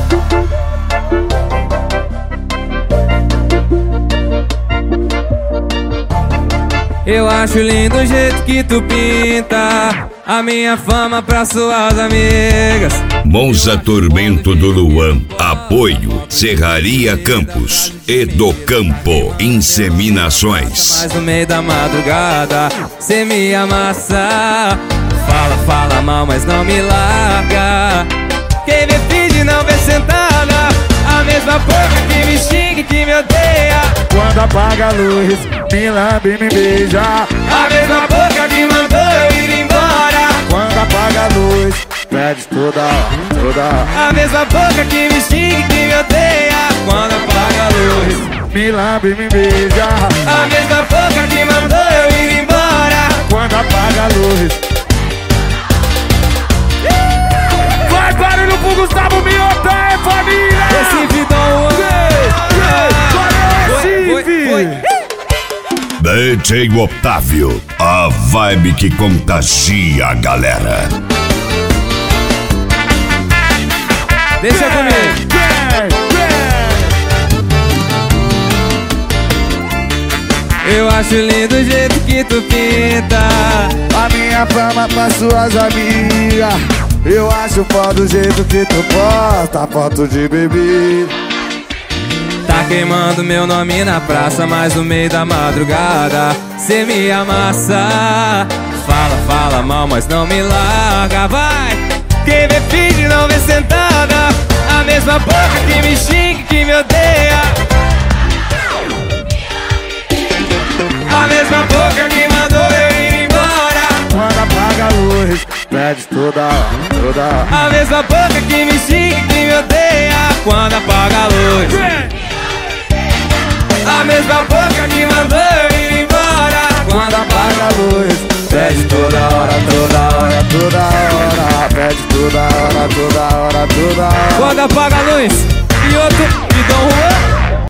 Eu acho lindo o jeito que tu pinta a minha fama pra suas amigas. Monza Tormento do Luan. Apoio Serraria Campos e do Campo Inseminações. Mas no meio da madrugada cê me amassa. Fala, fala mal, mas não me larga. Quem me finge não vê sentada. A mesma boca que me xinga e que me odeia. Quando apaga a luz, me lambe e me beija. A mesma boca que mandou eu ir embora. Quando apaga a luz, pede toda hora, toda hora. A mesma boca que me xinga e que me odeia. Quando apaga a luz, me lambe e me beija. a mesma boca que mandou eu ir embora. Quando apaga a luz. Vai barulho pro Gustavo Miotta, é família! Recife Dom Recife! DJ Otávio, a vibe que contagia a galera. Deixa comigo. Eu acho lindo o jeito que tu pinta a minha fama pra suas amigas. Eu acho foda o jeito que tu posta foto de bebê. Tá queimando meu nome na praça, mas no meio da madrugada cê me amassa. Fala, fala mal, mas não me larga. Vai! Quem me finge não vê sentada. A mesma boca que me xinga e que me odeia. A mesma boca que mandou eu ir embora. Quando apaga a luz, pede toda hora, toda hora. A mesma boca que me xinga e que me odeia. Quando apaga a luz. A mesma boca que mandou eu ir embora. Quando apaga a luz, pede toda hora, toda hora, toda hora. Pede toda hora, toda hora, toda hora. Quando apaga a luz, e outro, e Dom Juan.